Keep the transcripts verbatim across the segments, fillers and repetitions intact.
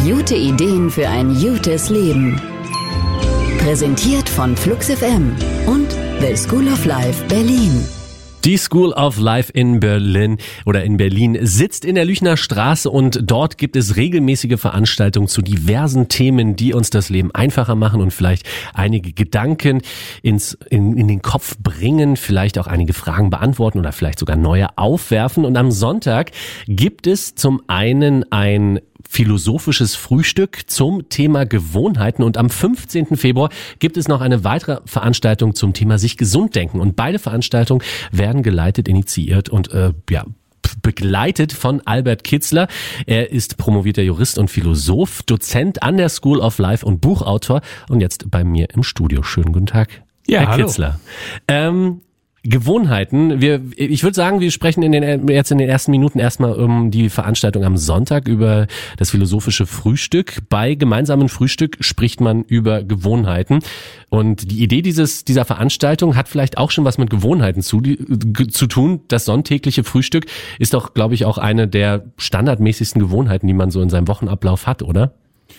Gute Ideen für ein gutes Leben. Präsentiert von Flux F M und The School of Life Berlin. Die School of Life in Berlin oder in Berlin sitzt in der Lüchner Straße und dort gibt es regelmäßige Veranstaltungen zu diversen Themen, die uns das Leben einfacher machen und vielleicht einige Gedanken ins, in, in den Kopf bringen, vielleicht auch einige Fragen beantworten oder vielleicht sogar neue aufwerfen. Und am Sonntag gibt es zum einen ein philosophisches Frühstück zum Thema Gewohnheiten und am fünfzehnten Februar gibt es noch eine weitere Veranstaltung zum Thema sich gesund denken und beide Veranstaltungen werden geleitet, initiiert und äh, ja begleitet von Albert Kitzler. Er ist promovierter Jurist und Philosoph, Dozent an der School of Life und Buchautor und jetzt bei mir im Studio. Schönen guten Tag, ja, Herr hallo. Kitzler. Ähm, Gewohnheiten. Wir, ich würde sagen, wir sprechen in den, jetzt in den ersten Minuten erstmal um die Veranstaltung am Sonntag über das philosophische Frühstück. Bei gemeinsamen Frühstück spricht man über Gewohnheiten. Und die Idee dieses, dieser Veranstaltung hat vielleicht auch schon was mit Gewohnheiten zu, zu tun. Das sonntägliche Frühstück ist doch, glaube ich, auch eine der standardmäßigsten Gewohnheiten, die man so in seinem Wochenablauf hat, oder?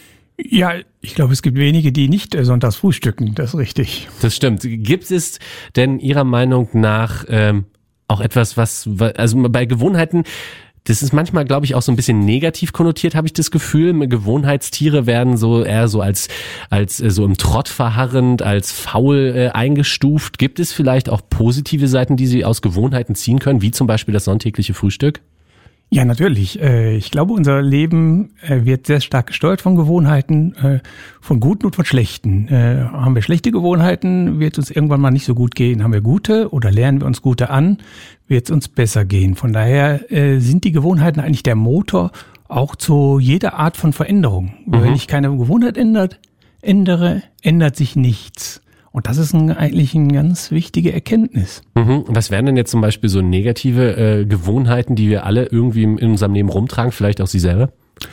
Ja, ich glaube, es gibt wenige, die nicht sonntags frühstücken, das ist richtig. Das stimmt. Gibt es denn Ihrer Meinung nach ähm, auch etwas, was, also bei Gewohnheiten, das ist manchmal, glaube ich, auch so ein bisschen negativ konnotiert, habe ich das Gefühl. Gewohnheitstiere werden so eher so als als äh, so im Trott verharrend, als faul äh, eingestuft. Gibt es vielleicht auch positive Seiten, die Sie aus Gewohnheiten ziehen können, wie zum Beispiel das sonntägliche Frühstück? Ja, natürlich. Ich glaube, unser Leben wird sehr stark gesteuert von Gewohnheiten, von guten und von schlechten. Haben wir schlechte Gewohnheiten, wird es uns irgendwann mal nicht so gut gehen. Haben wir gute oder lernen wir uns gute an, wird es uns besser gehen. Von daher sind die Gewohnheiten eigentlich der Motor auch zu jeder Art von Veränderung. Mhm. Wenn ich keine Gewohnheit ändert, ändere, ändert sich nichts. Und das ist ein, eigentlich eine ganz wichtige Erkenntnis. Mhm. Was wären denn jetzt zum Beispiel so negative äh, Gewohnheiten, die wir alle irgendwie in unserem Leben rumtragen, vielleicht auch Sie selber?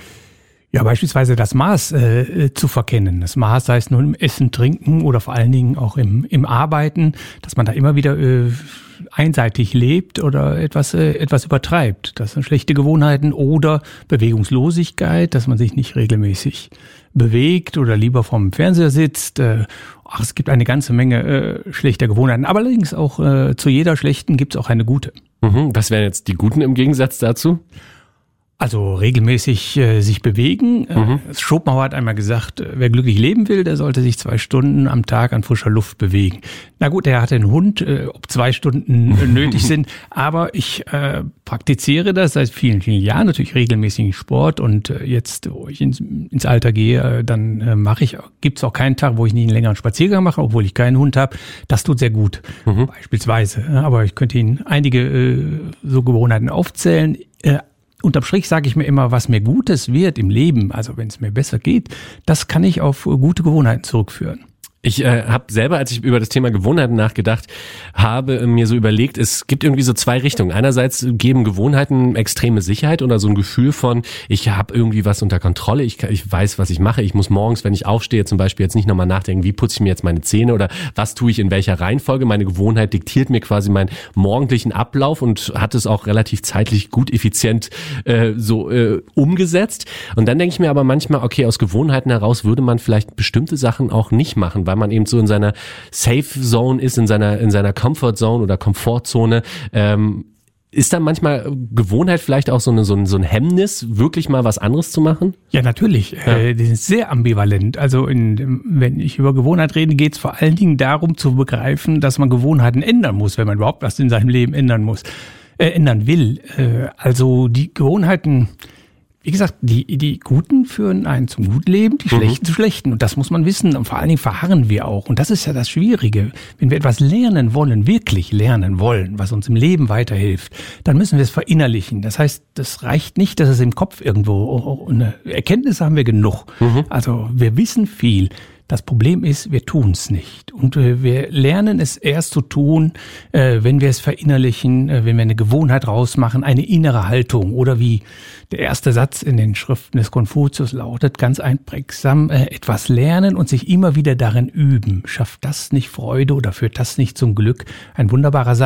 Ja, beispielsweise das Maß äh, zu verkennen. Das Maß, sei es nur im Essen, Trinken oder vor allen Dingen auch im, im Arbeiten, dass man da immer wieder äh, einseitig lebt oder etwas äh, etwas übertreibt. Das sind schlechte Gewohnheiten oder Bewegungslosigkeit, dass man sich nicht regelmäßig bewegt oder lieber vorm Fernseher sitzt. Äh, ach, es gibt eine ganze Menge äh, schlechter Gewohnheiten. Aber allerdings auch äh, zu jeder schlechten gibt es auch eine gute. Mhm. Was wären jetzt die guten im Gegensatz dazu? Also regelmäßig äh, sich bewegen. Mhm. Äh, Schopenhauer hat einmal gesagt, äh, wer glücklich leben will, der sollte sich zwei Stunden am Tag an frischer Luft bewegen. Na gut, er hatte einen Hund, äh, ob zwei Stunden äh, nötig sind, aber ich äh, praktiziere das seit vielen, vielen Jahren, natürlich regelmäßigen Sport und äh, jetzt, wo ich ins, ins Alter gehe, äh, dann äh, mache ich, gibt's auch keinen Tag, wo ich nicht einen längeren Spaziergang mache, obwohl ich keinen Hund habe. Das tut sehr gut, mhm. beispielsweise. Aber ich könnte Ihnen einige äh, so Gewohnheiten aufzählen. Äh, Unterm Strich sage ich mir immer, was mir Gutes wird im Leben, also wenn es mir besser geht, das kann ich auf gute Gewohnheiten zurückführen. Ich äh, habe selber, als ich über das Thema Gewohnheiten nachgedacht habe, äh, mir so überlegt, es gibt irgendwie so zwei Richtungen. Einerseits geben Gewohnheiten extreme Sicherheit oder so ein Gefühl von, ich habe irgendwie was unter Kontrolle, ich, ich weiß, was ich mache. Ich muss morgens, wenn ich aufstehe, zum Beispiel jetzt nicht nochmal nachdenken, wie putze ich mir jetzt meine Zähne oder was tue ich in welcher Reihenfolge. Meine Gewohnheit diktiert mir quasi meinen morgendlichen Ablauf und hat es auch relativ zeitlich gut effizient äh, so äh, umgesetzt. Und dann denke ich mir aber manchmal, okay, aus Gewohnheiten heraus würde man vielleicht bestimmte Sachen auch nicht machen, weil man eben so in seiner Safe Zone ist, in seiner in seiner Comfort Zone oder Komfortzone. Ähm, ist da manchmal Gewohnheit vielleicht auch so, eine, so, ein, so ein Hemmnis, wirklich mal was anderes zu machen? Ja, natürlich. Ja. Äh, die sind sehr ambivalent. Also in, wenn ich über Gewohnheit rede, geht es vor allen Dingen darum zu begreifen, dass man Gewohnheiten ändern muss, wenn man überhaupt was in seinem Leben ändern muss, äh, ändern will. Äh, also die Gewohnheiten, wie gesagt, die, die Guten führen einen zum Gutleben, die Schlechten mhm. zu Schlechten. Und das muss man wissen. Und vor allen Dingen verharren wir auch. Und das ist ja das Schwierige. Wenn wir etwas lernen wollen, wirklich lernen wollen, was uns im Leben weiterhilft, dann müssen wir es verinnerlichen. Das heißt, das reicht nicht, dass es im Kopf irgendwo, eine Erkenntnis haben wir genug. Mhm. Also wir wissen viel. Das Problem ist, wir tun es nicht. Und äh, wir lernen es erst zu tun, äh, wenn wir es verinnerlichen, äh, wenn wir eine Gewohnheit rausmachen, eine innere Haltung. Oder wie der erste Satz in den Schriften des Konfuzius lautet, ganz einprägsam, äh, etwas lernen und sich immer wieder darin üben. Schafft das nicht Freude oder führt das nicht zum Glück? Ein wunderbarer Satz.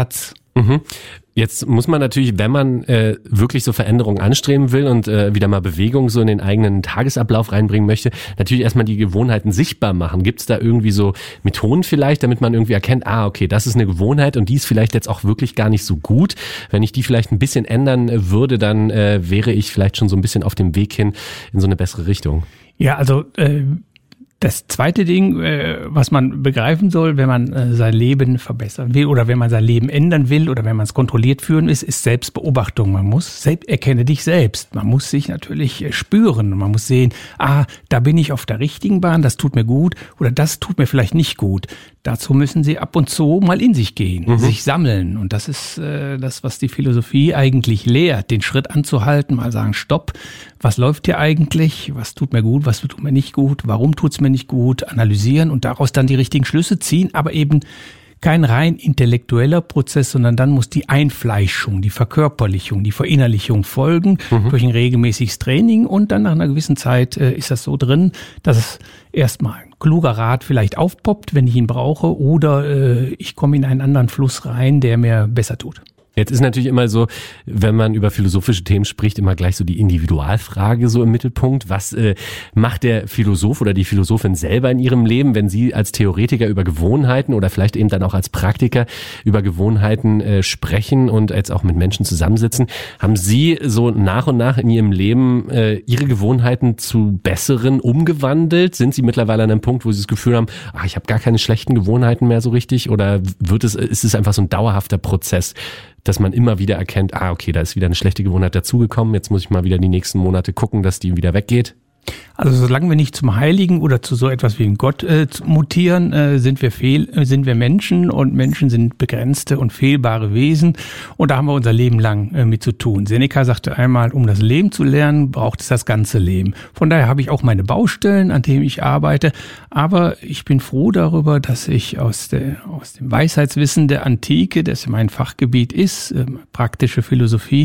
Mhm. Jetzt muss man natürlich, wenn man äh, wirklich so Veränderungen anstreben will und äh, wieder mal Bewegung so in den eigenen Tagesablauf reinbringen möchte, natürlich erstmal die Gewohnheiten sichtbar machen. Gibt es da irgendwie so Methoden vielleicht, damit man irgendwie erkennt, ah, okay, das ist eine Gewohnheit und die ist vielleicht jetzt auch wirklich gar nicht so gut. Wenn ich die vielleicht ein bisschen ändern würde, dann äh, wäre ich vielleicht schon so ein bisschen auf dem Weg hin in so eine bessere Richtung. Ja, also äh das zweite Ding, äh, was man begreifen soll, wenn man äh, sein Leben verbessern will oder wenn man sein Leben ändern will oder wenn man es kontrolliert führen ist, ist Selbstbeobachtung. Man muss selbst, erkenne dich selbst. Man muss sich natürlich äh, spüren. Man muss sehen, ah, da bin ich auf der richtigen Bahn, das tut mir gut oder das tut mir vielleicht nicht gut. Dazu müssen Sie ab und zu mal in sich gehen, mhm. sich sammeln. Und das ist äh, das, was die Philosophie eigentlich lehrt, den Schritt anzuhalten, mal sagen, stopp, was läuft hier eigentlich, was tut mir gut, was tut mir nicht gut, warum tut's mir nicht gut, analysieren und daraus dann die richtigen Schlüsse ziehen, aber eben kein rein intellektueller Prozess, sondern dann muss die Einfleischung, die Verkörperlichung, die Verinnerlichung folgen mhm. durch ein regelmäßiges Training und dann nach einer gewissen Zeit äh, ist das so drin, dass es erstmal ein kluger Rat vielleicht aufpoppt, wenn ich ihn brauche oder äh, ich komme in einen anderen Fluss rein, der mir besser tut. Jetzt ist natürlich immer so, wenn man über philosophische Themen spricht, immer gleich so die Individualfrage so im Mittelpunkt. Was äh, macht der Philosoph oder die Philosophin selber in ihrem Leben, wenn sie als Theoretiker über Gewohnheiten oder vielleicht eben dann auch als Praktiker über Gewohnheiten äh, sprechen und jetzt auch mit Menschen zusammensitzen? Haben Sie so nach und nach in Ihrem Leben äh, Ihre Gewohnheiten zu besseren umgewandelt? Sind Sie mittlerweile an einem Punkt, wo Sie das Gefühl haben, ach, ich habe gar keine schlechten Gewohnheiten mehr so richtig? Oder wird es, ist es einfach so ein dauerhafter Prozess, dass man immer wieder erkennt, ah, okay, da ist wieder eine schlechte Gewohnheit dazugekommen, jetzt muss ich mal wieder die nächsten Monate gucken, dass die wieder weggeht? Also solange wir nicht zum Heiligen oder zu so etwas wie ein Gott äh, mutieren, äh, sind wir fehl, äh, sind wir Menschen und Menschen sind begrenzte und fehlbare Wesen und da haben wir unser Leben lang äh, mit zu tun. Seneca sagte einmal, um das Leben zu lernen, braucht es das ganze Leben. Von daher habe ich auch meine Baustellen, an denen ich arbeite, aber ich bin froh darüber, dass ich aus, der, aus dem Weisheitswissen der Antike, das mein Fachgebiet ist, äh, praktische Philosophie,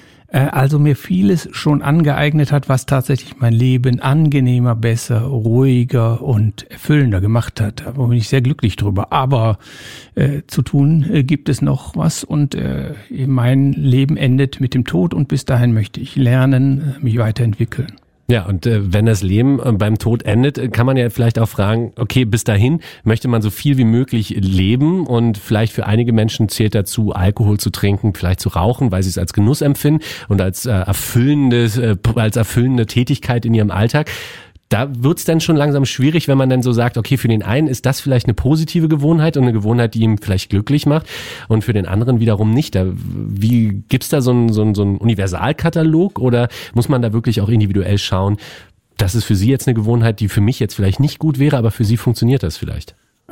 also mir vieles schon angeeignet hat, was tatsächlich mein Leben angenehmer, besser, ruhiger und erfüllender gemacht hat. Da bin ich sehr glücklich drüber. Aber äh, zu tun äh, gibt es noch was und äh, mein Leben endet mit dem Tod und bis dahin möchte ich lernen, mich weiterentwickeln. Ja, und äh, wenn das Leben äh, beim Tod endet, kann man ja vielleicht auch fragen, okay, bis dahin möchte man so viel wie möglich leben und vielleicht für einige Menschen zählt dazu, Alkohol zu trinken, vielleicht zu rauchen, weil sie es als Genuss empfinden und als äh, erfüllendes, äh, als erfüllende Tätigkeit in ihrem Alltag. Da wird's dann schon langsam schwierig, wenn man dann so sagt, okay, für den einen ist das vielleicht eine positive Gewohnheit und eine Gewohnheit, die ihm vielleicht glücklich macht und für den anderen wiederum nicht. Da, wie gibt's da so einen, so einen, so einen Universalkatalog oder muss man da wirklich auch individuell schauen, das ist für Sie jetzt eine Gewohnheit, die für mich jetzt vielleicht nicht gut wäre, aber für Sie funktioniert das vielleicht?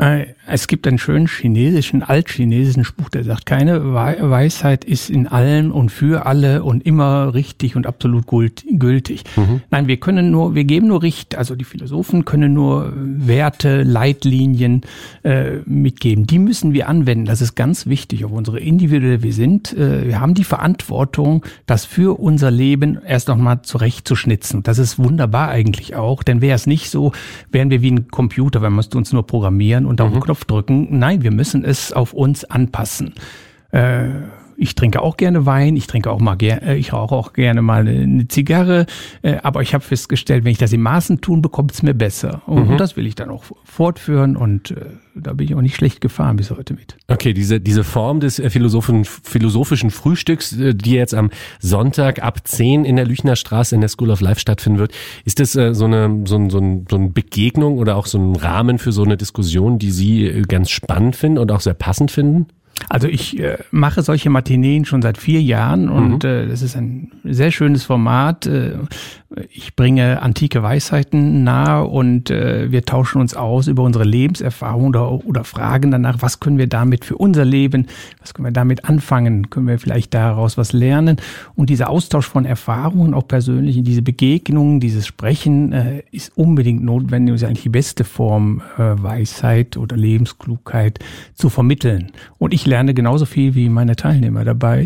Es gibt einen schönen chinesischen, altchinesischen Spruch, der sagt, keine Weisheit ist in allen und für alle und immer richtig und absolut gültig. Mhm. Nein, wir können nur, wir geben nur Richt, also die Philosophen können nur Werte, Leitlinien äh, mitgeben. Die müssen wir anwenden. Das ist ganz wichtig, auf unsere individuelle wir sind. Äh, wir haben die Verantwortung, das für unser Leben erst noch mal zurechtzuschnitzen. Das ist wunderbar eigentlich auch, denn wäre es nicht so, wären wir wie ein Computer, wir müssten uns nur programmieren und auf den Knopf drücken. Nein, wir müssen es auf uns anpassen. Äh, ich trinke auch gerne Wein, ich trinke auch mal gerne, ich rauche auch gerne mal eine Zigarre, äh, aber ich habe festgestellt, wenn ich das in Maßen tue, bekommt es mir besser. Und, mhm. und das will ich dann auch fortführen und äh, da bin ich auch nicht schlecht gefahren bis heute mit. Okay, diese diese Form des philosophischen, philosophischen Frühstücks, die jetzt am Sonntag ab zehn in der Lüchner Straße in der School of Life stattfinden wird, ist das äh, so eine so ein, so ein, so eine Begegnung oder auch so ein Rahmen für so eine Diskussion, die Sie ganz spannend finden und auch sehr passend finden? Also ich äh, mache solche Matineen schon seit vier Jahren und mhm. äh, das ist ein sehr schönes Format. Äh, ich bringe antike Weisheiten nahe und äh, wir tauschen uns aus über unsere Lebenserfahrung oder, oder fragen danach, was können wir damit für unser Leben, was können wir damit anfangen, können wir vielleicht daraus was lernen. Und dieser Austausch von Erfahrungen, auch persönlich, diese Begegnungen, dieses Sprechen äh, ist unbedingt notwendig und ist eigentlich die beste Form, äh, Weisheit oder Lebensklugheit zu vermitteln. Und ich lerne genauso viel wie meine Teilnehmer dabei.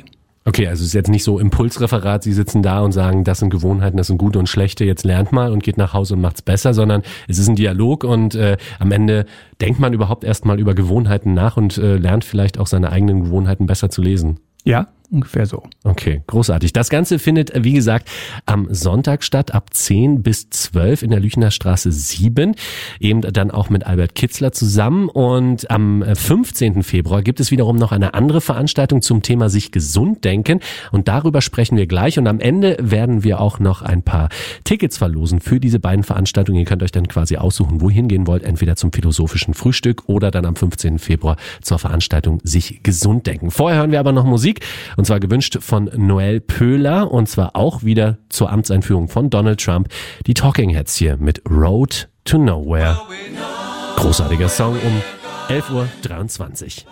Okay, also es ist jetzt nicht so Impulsreferat, Sie sitzen da und sagen, das sind Gewohnheiten, das sind gute und schlechte, jetzt lernt mal und geht nach Hause und macht's besser, sondern es ist ein Dialog und äh, am Ende denkt man überhaupt erst mal über Gewohnheiten nach und äh, lernt vielleicht auch seine eigenen Gewohnheiten besser zu lesen. Ja, ungefähr so. Okay, großartig. Das Ganze findet, wie gesagt, am Sonntag statt, ab zehn bis zwölf in der Lüchener Straße sieben. Eben dann auch mit Albert Kitzler zusammen. Und am fünfzehnten Februar gibt es wiederum noch eine andere Veranstaltung zum Thema sich gesund denken. Und darüber sprechen wir gleich. Und am Ende werden wir auch noch ein paar Tickets verlosen für diese beiden Veranstaltungen. Ihr könnt euch dann quasi aussuchen, wohin gehen wollt. Entweder zum philosophischen Frühstück oder dann am fünfzehnten Februar zur Veranstaltung sich gesund denken. Vorher hören wir aber noch Musik. Und zwar gewünscht von Noel Pöhler und zwar auch wieder zur Amtseinführung von Donald Trump. Die Talking Heads hier mit Road to Nowhere. Großartiger Song um elf Uhr dreiundzwanzig.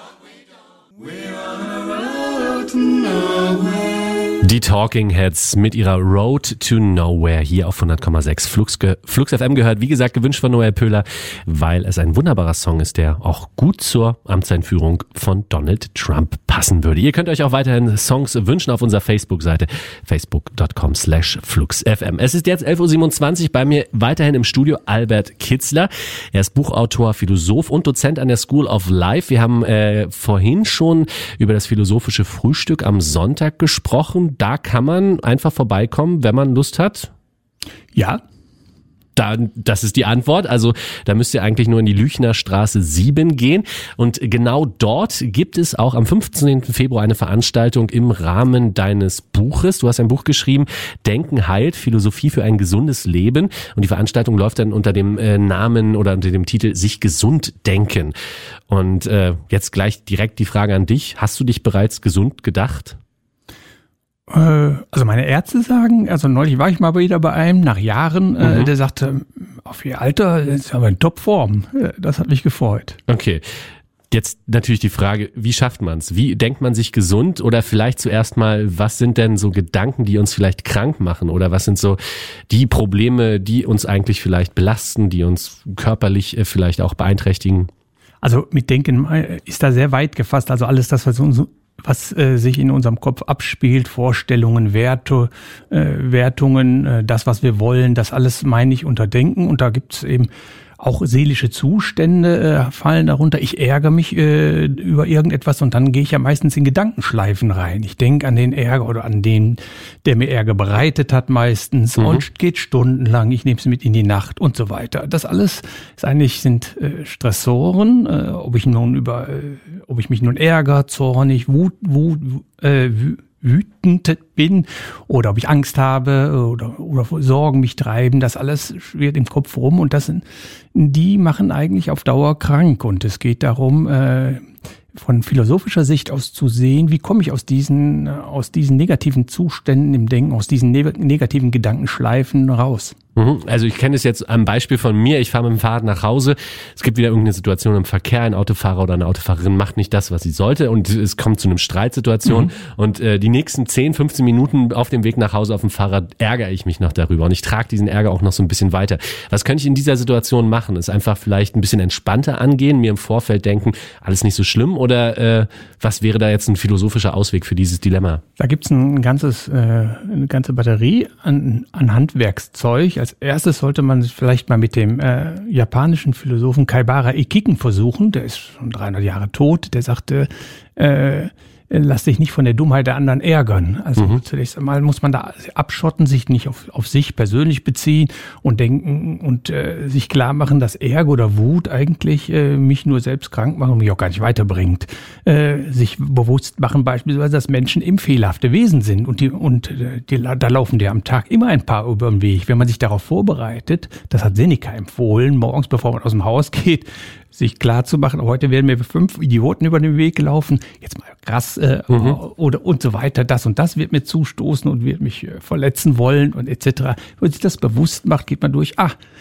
Die Talking Heads mit ihrer Road to Nowhere hier auf hundert Komma sechs Flux, Flux F M gehört. Wie gesagt, gewünscht von Noel Pöhler, weil es ein wunderbarer Song ist, der auch gut zur Amtseinführung von Donald Trump passen würde. Ihr könnt euch auch weiterhin Songs wünschen auf unserer Facebook-Seite facebook punkt com slash Flux F M. Es ist jetzt elf Uhr siebenundzwanzig, bei mir weiterhin im Studio Albert Kitzler. Er ist Buchautor, Philosoph und Dozent an der School of Life. Wir haben äh, vorhin schon über das philosophische Frühstück am Sonntag gesprochen. Da kann man einfach vorbeikommen, wenn man Lust hat? Ja. Da, das ist die Antwort. Also da müsst ihr eigentlich nur in die Lüchener Straße sieben gehen. Und genau dort gibt es auch am fünfzehnten Februar eine Veranstaltung im Rahmen deines Buches. Du hast ein Buch geschrieben, Denken heilt, Philosophie für ein gesundes Leben. Und die Veranstaltung läuft dann unter dem äh, Namen oder unter dem Titel Sich gesund denken. Und äh, jetzt gleich direkt die Frage an dich. Hast du dich bereits gesund gedacht? Also meine Ärzte sagen, also neulich war ich mal wieder bei einem, nach Jahren, mhm. äh, der sagte, auf ihr Alter ist aber in Topform. Das hat mich gefreut. Okay. Jetzt natürlich die Frage, wie schafft man es? Wie denkt man sich gesund? Oder vielleicht zuerst mal, was sind denn so Gedanken, die uns vielleicht krank machen? Oder was sind so die Probleme, die uns eigentlich vielleicht belasten, die uns körperlich vielleicht auch beeinträchtigen? Also mit Denken ist da sehr weit gefasst. Also alles das, was uns was äh, sich in unserem Kopf abspielt, Vorstellungen, Werte, äh, Wertungen, äh, das, was wir wollen, das alles meine ich unter Denken. Und da gibt's eben auch seelische Zustände äh, fallen darunter. Ich ärgere mich äh, über irgendetwas und dann gehe ich ja meistens in Gedankenschleifen rein. Ich denke an den Ärger oder an den, der mir Ärger bereitet hat meistens mhm. und geht stundenlang. Ich nehme es mit in die Nacht und so weiter. Das alles ist eigentlich sind äh, Stressoren. Äh, ob ich nun über, äh, ob ich mich nun ärgere, zornig, wut, wut, äh, wütend bin oder ob ich Angst habe oder, oder Sorgen mich treiben, das alles schwirrt im Kopf rum und das sind, die machen eigentlich auf Dauer krank und es geht darum, äh, von philosophischer Sicht aus zu sehen, wie komme ich aus diesen, aus diesen negativen Zuständen im Denken, aus diesen ne- negativen Gedankenschleifen raus. Also ich kenne es jetzt am Beispiel von mir, ich fahre mit dem Fahrrad nach Hause, es gibt wieder irgendeine Situation im Verkehr, ein Autofahrer oder eine Autofahrerin macht nicht das, was sie sollte und es kommt zu einer Streitsituation mhm. und äh, die nächsten zehn, fünfzehn Minuten auf dem Weg nach Hause auf dem Fahrrad ärgere ich mich noch darüber und ich trage diesen Ärger auch noch so ein bisschen weiter. Was könnte ich in dieser Situation machen? Ist einfach vielleicht ein bisschen entspannter angehen, mir im Vorfeld denken, alles nicht so schlimm oder äh, was wäre da jetzt ein philosophischer Ausweg für dieses Dilemma? Da gibt's ein ganzes, äh, eine ganze Batterie an, an Handwerkszeug. Als erstes sollte man sich vielleicht mal mit dem äh, japanischen Philosophen Kaibara Ikiken versuchen. Der ist schon dreihundert Jahre tot. Der sagte, äh, lass dich nicht von der Dummheit der anderen ärgern. Also mhm. zunächst einmal muss man da abschotten, sich nicht auf, auf sich persönlich beziehen und denken und äh, sich klar machen, dass Ärger oder Wut eigentlich äh, mich nur selbst krank machen und mich auch gar nicht weiterbringt. Äh, sich bewusst machen beispielsweise, dass Menschen eben fehlerhafte Wesen sind und die und äh, die, da laufen dir am Tag immer ein paar über den Weg. Wenn man sich darauf vorbereitet, das hat Seneca empfohlen, morgens bevor man aus dem Haus geht, sich klar zu machen, heute werden mir fünf Idioten über den Weg gelaufen, jetzt mal krass äh, mhm. oder und so weiter, das und das wird mir zustoßen und wird mich äh, verletzen wollen und et cetera. Wenn man sich das bewusst macht, geht man durch, ah,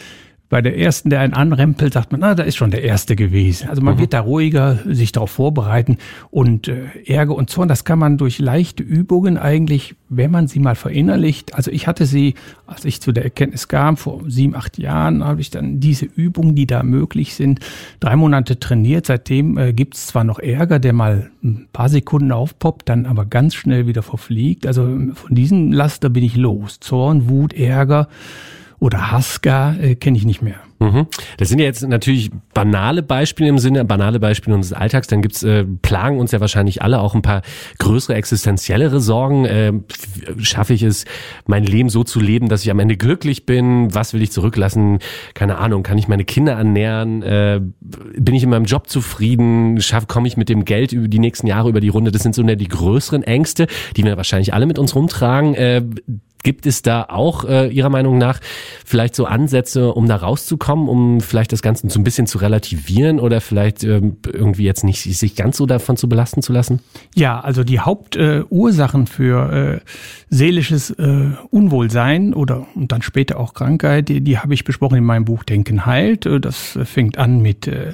bei der ersten, der einen anrempelt, sagt man, na, da ist schon der erste gewesen. Also man mhm. wird da ruhiger, sich darauf vorbereiten und äh, Ärger und Zorn, das kann man durch leichte Übungen eigentlich, wenn man sie mal verinnerlicht. Also ich hatte sie, als ich zu der Erkenntnis kam, vor sieben, acht Jahren, habe ich dann diese Übungen, die da möglich sind, drei Monate trainiert. Seitdem äh, gibt es zwar noch Ärger, der mal ein paar Sekunden aufpoppt, dann aber ganz schnell wieder verfliegt. Also von diesem Laster bin ich los. Zorn, Wut, Ärger oder Hass gar, äh, kenne ich nicht mehr. Mhm. Das sind ja jetzt natürlich banale Beispiele im Sinne, banale Beispiele unseres Alltags. Dann gibt's, äh, plagen uns ja wahrscheinlich alle auch ein paar größere, existenziellere Sorgen. Äh, schaffe ich es, mein Leben so zu leben, dass ich am Ende glücklich bin? Was will ich zurücklassen? Keine Ahnung, kann ich meine Kinder ernähren? Äh, bin ich in meinem Job zufrieden? Schaff, komme ich mit dem Geld über die nächsten Jahre über die Runde? Das sind so die größeren Ängste, die wir wahrscheinlich alle mit uns rumtragen. Äh, Gibt es da auch äh, Ihrer Meinung nach vielleicht so Ansätze, um da rauszukommen, um vielleicht das Ganze so ein bisschen zu relativieren oder vielleicht ähm, irgendwie jetzt nicht sich ganz so davon zu belasten zu lassen? Ja, also die Hauptursachen äh, für äh, seelisches äh, Unwohlsein oder und dann später auch Krankheit, die, die habe ich besprochen in meinem Buch Denken heilt. Das fängt an mit, äh,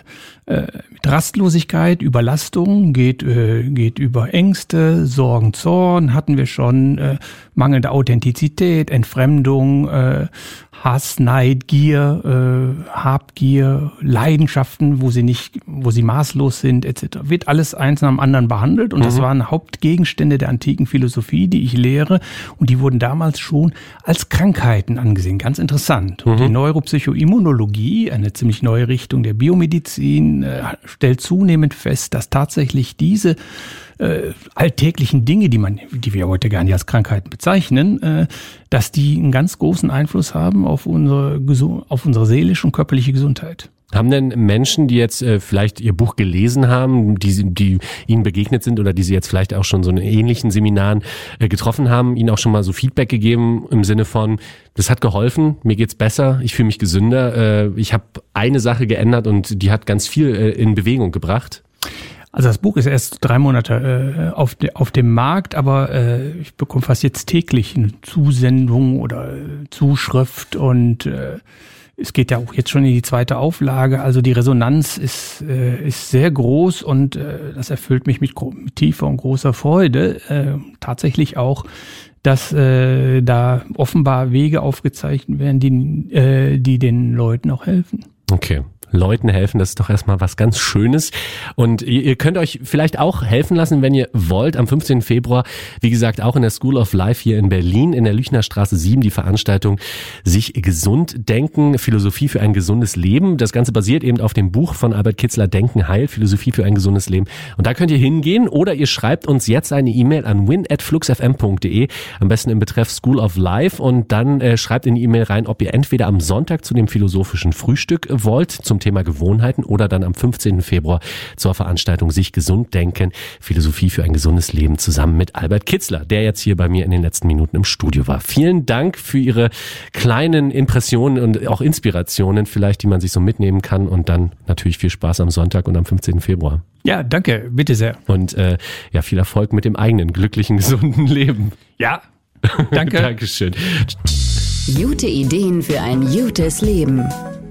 mit Rastlosigkeit, Überlastung, geht, äh, geht über Ängste, Sorgen, Zorn, hatten wir schon, äh, mangelnde Authentizität, Entfremdung, äh, Hass, Neid, Gier, äh, Habgier, Leidenschaften, wo sie nicht, wo sie maßlos sind, et cetera. Wird alles eins nach dem anderen behandelt und mhm. das waren Hauptgegenstände der antiken Philosophie, die ich lehre und die wurden damals schon als Krankheiten angesehen. Ganz interessant. Und mhm. die Neuropsychoimmunologie, eine ziemlich neue Richtung der Biomedizin, äh, stellt zunehmend fest, dass tatsächlich diese Äh, alltäglichen Dinge, die man, die wir heute gar nicht als Krankheiten bezeichnen, äh, dass die einen ganz großen Einfluss haben auf unsere, auf unsere seelische und körperliche Gesundheit. Haben denn Menschen, die jetzt äh, vielleicht Ihr Buch gelesen haben, die, die Ihnen begegnet sind oder die Sie jetzt vielleicht auch schon so in ähnlichen Seminaren äh, getroffen haben, Ihnen auch schon mal so Feedback gegeben im Sinne von, das hat geholfen, mir geht's besser, ich fühle mich gesünder, äh, ich habe eine Sache geändert und die hat ganz viel äh, in Bewegung gebracht? Also das Buch ist erst drei Monate äh, auf, de, auf dem Markt, aber äh, ich bekomme fast jetzt täglich eine Zusendung oder äh, Zuschrift und äh, es geht ja auch jetzt schon in die zweite Auflage. Also die Resonanz ist, äh, ist sehr groß und äh, das erfüllt mich mit, mit tiefer und großer Freude. Äh, tatsächlich auch, dass äh, da offenbar Wege aufgezeichnet werden, die, äh, die den Leuten auch helfen. Okay. Leuten helfen, das ist doch erstmal was ganz Schönes. Und ihr, ihr könnt euch vielleicht auch helfen lassen, wenn ihr wollt, am fünfzehnten Februar, wie gesagt, auch in der School of Life hier in Berlin, in der Lüchner Straße sieben, die Veranstaltung Sich gesund denken, Philosophie für ein gesundes Leben. Das Ganze basiert eben auf dem Buch von Albert Kitzler, Denken heilt, Philosophie für ein gesundes Leben. Und da könnt ihr hingehen oder ihr schreibt uns jetzt eine E-Mail an win at fluxfm punkt de, am besten im Betreff School of Life und dann äh, schreibt in die E-Mail rein, ob ihr entweder am Sonntag zu dem philosophischen Frühstück wollt, zum Thema Gewohnheiten oder dann am fünfzehnten Februar zur Veranstaltung Sich gesund denken, Philosophie für ein gesundes Leben zusammen mit Albert Kitzler, der jetzt hier bei mir in den letzten Minuten im Studio war. Vielen Dank für Ihre kleinen Impressionen und auch Inspirationen vielleicht, die man sich so mitnehmen kann und dann natürlich viel Spaß am Sonntag und am fünfzehnten Februar. Ja, danke, bitte sehr. Und äh, ja, viel Erfolg mit dem eigenen glücklichen, gesunden Leben. Ja, danke. Dankeschön. Gute Ideen für ein gutes Leben.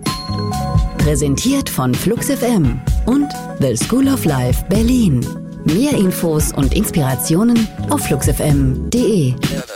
Präsentiert von Flux F M und The School of Life Berlin. Mehr Infos und Inspirationen auf flux f m punkt de.